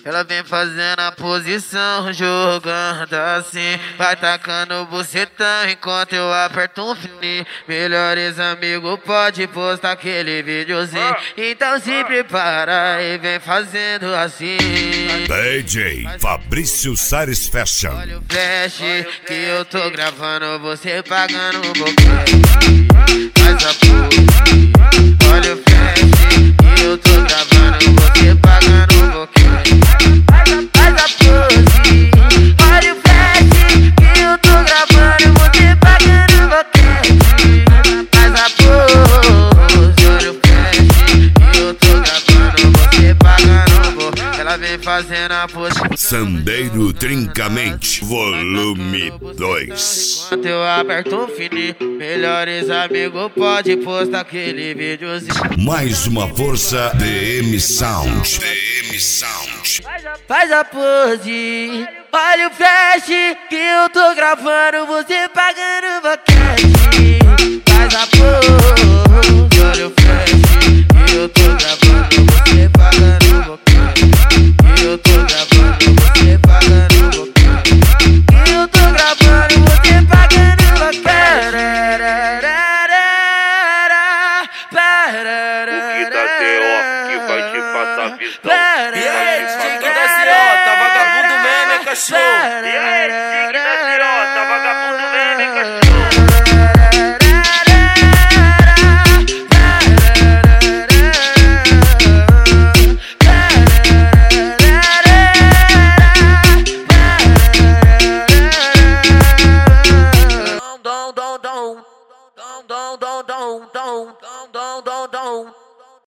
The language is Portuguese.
Ela vem fazendo a posição, jogando assim. Vai tacando o bucetão enquanto eu aperto um fininho. Melhores amigos, pode postar aquele videozinho. Então se prepara e vem fazendo assim. DJ Fabrício Sares Fashion. Olha o flash que eu tô gravando, você pagando um pouquinho. Faz a pose. Olha o flash que eu tô gravando, você pagando um pouquinho. Faz a pose. Olha o flash que eu tô gravando, você pagando um pouquinho. Faz a pose. Olha o flash que eu tô gravando, você pagando um pouquinho. Ela vem fazendo a pose. Sandeiro Trincamente, volume 2. Enquanto eu aperto um fininho, melhores amigos, pode postar aquele videozinho. Mais uma força DM Sound. DM Sound. Faz a pose, olha o flash que eu tô gravando, você pagando boquete. Faz a pose, olha o flash que eu tô gravando, você pagando boquete. Que eu tô gravando, você pagando boquete. Que eu tô gravando, você pagando boquete. O que dá C.O. que vai te passar pistão. E aí, DJ que dá C.O. tá vagabundo mesmo, é cachorro. E aí, DJ que dá C.O. tá vagabundo mesmo, é cachorro.